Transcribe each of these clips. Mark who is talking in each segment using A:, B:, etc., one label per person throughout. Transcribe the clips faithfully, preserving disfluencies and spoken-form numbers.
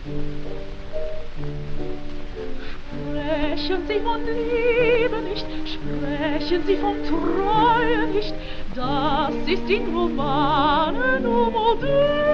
A: Sprechen Sie von Liebe nicht, sprechen Sie von Treue nicht, das ist in Romanen nur modern.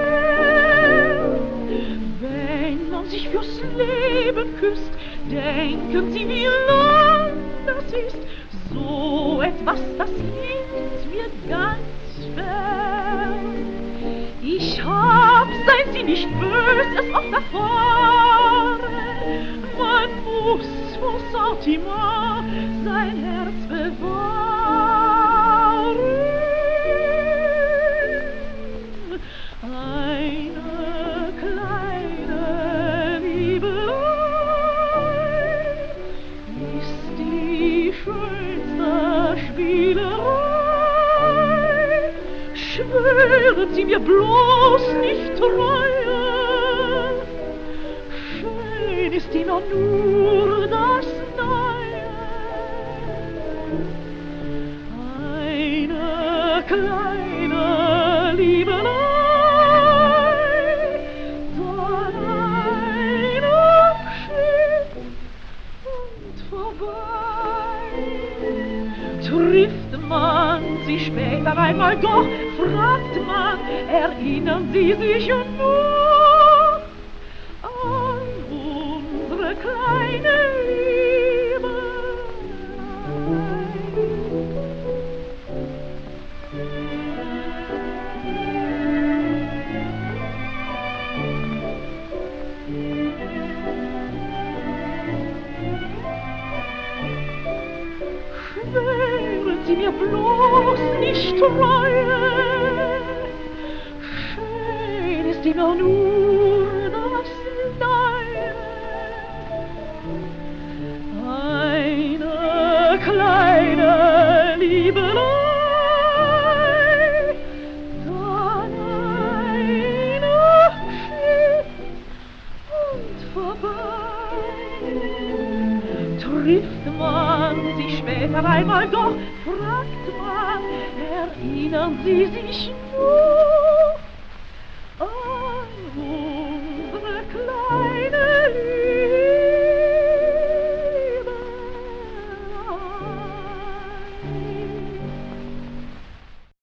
A: Wenn man sich fürs Leben küsst, denken Sie, wie lang das ist. So etwas, das liegt mir ganz fern. Ich hab, seien Sie nicht bös, es oft erfahren. Man muss vor Sentiment sein Herz bewahren. Eine kleine Liebelei ist die schönste Spielerei. Schwören Sie mir bloß nicht Treue, schön ist immer nur das Neue. Eine kleine Liebelei, dann ein Abschied und vorbei. Trifft man sie später einmal doch, fragt man, erinnern Sie sich noch an unsere kleine schwören Sie mir bloß nicht Treue, schön ist immer nur das Neue. Eine kleine Liebelei, dann ein Abschied und vorbei. Trifft man sie später einmal doch, fragt man, erinnern Sie sich